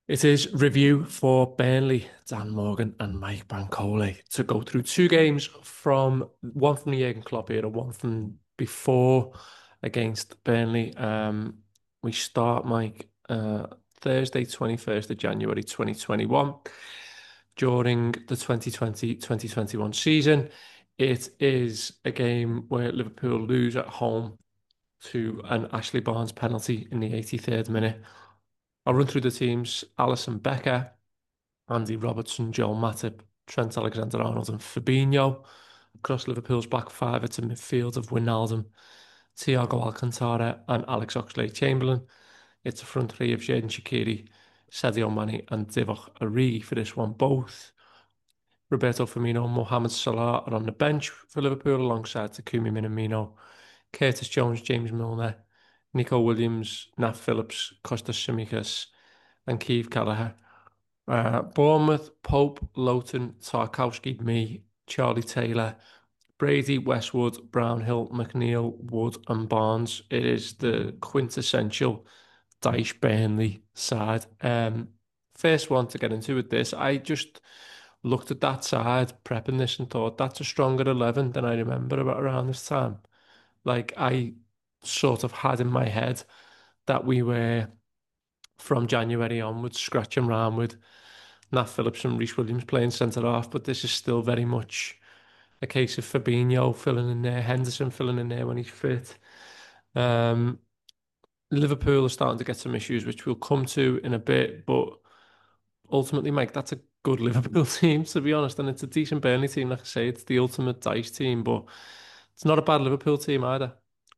It is review for Burnley, Dan Morgan and Mike Bancole to go through two games from one from the Jurgen Klopp era, one from before against Burnley. We start, Mike, Thursday, 21st of January 2021 during the 2020-2021 season. It is a game where Liverpool lose at home to an Ashley Barnes penalty in the 83rd minute. I'll run through the teams. Alisson Becker, Andy Robertson, Joel Matip, Trent Alexander-Arnold and Fabinho. Across Liverpool's back five, it's a midfield of Wijnaldum, Thiago Alcantara and Alex Oxlade-Chamberlain. It's a front three of Xherdan Shaqiri, Sadio Mane and Divock Origi for this one. Both Roberto Firmino and Mohamed Salah are on the bench for Liverpool alongside Takumi Minamino, Curtis Jones, James Milner, Nico Williams, Nat Phillips, Kostas Tsimikas and Keith Gallagher. Bournemouth, Pope, Lowton, Tarkowski, me, Charlie Taylor, Brady, Westwood, Brownhill, McNeil, Wood, and Barnes. It is the quintessential Dyche Burnley side. First one to get into with this, I just looked at that side, prepping this, and thought that's a stronger 11 than I remember about around this time. Like, I sort of had in my head that we were from January onwards scratching around with Nat Phillips and Reece Williams playing centre half, but this is still very much a case of Fabinho filling in there, Henderson filling in there when he's fit. Um, Liverpool are starting to get some issues, which we'll come to in a bit, but ultimately, Mike, that's a good Liverpool team, to be honest, and it's a decent Burnley team. Like I say, it's the ultimate dice team, but it's not a bad Liverpool team either.